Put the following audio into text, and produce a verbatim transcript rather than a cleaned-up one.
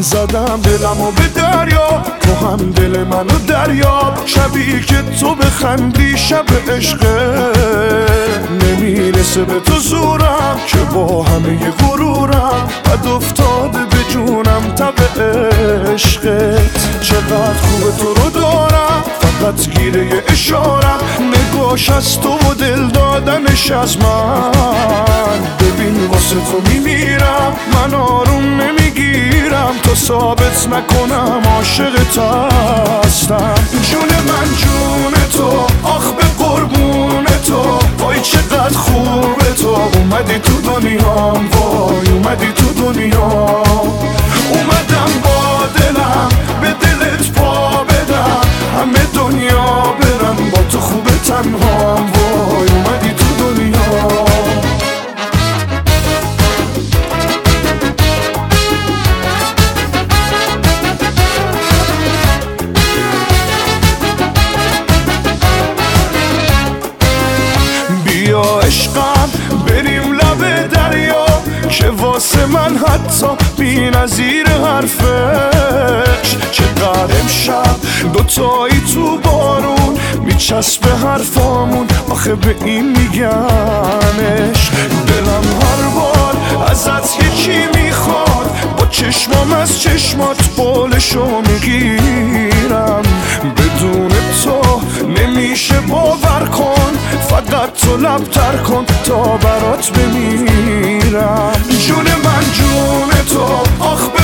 زدم دلمو به دریا، تو هم دل منو دریا. شبی که تو بخندی شب عشقه، نمیرسه به تو زورم که با همه غرورم بد افتاده به جونم تب عشقت. چقدر خوبه تو رو دارم، فقط گیره اشارم، نگاش از تو و دل دادنش از من. ببین واسه تو میمیرم، من آروم نمیگیرم تا ثابت نکنم عاشقت هستم. جون من جون تو، آخ به قربون تو، وای چقدر خوبه تو. اومدی تو دنیام، وای اومدی تو دنیام. اومدم با دلم به دلت پا بدم، همه دنیا برم با تو خوبه تنهام. وای اومدی تو دنیام. بیا عشقم بریم لب دریا، که واسه من حتی بی نظیر حرفش. چقدر امشب دوتایی تو بارون میچسبه حرفامون، آخه به این میگنش. دلم هر بار ازت یکی میخواد، با چشمام از چشمات بالشو میگیرم. بدون تو نمیشه باور کن، فقط تو لبتر کن تا برات بمیرم. جون من جون تو، آخ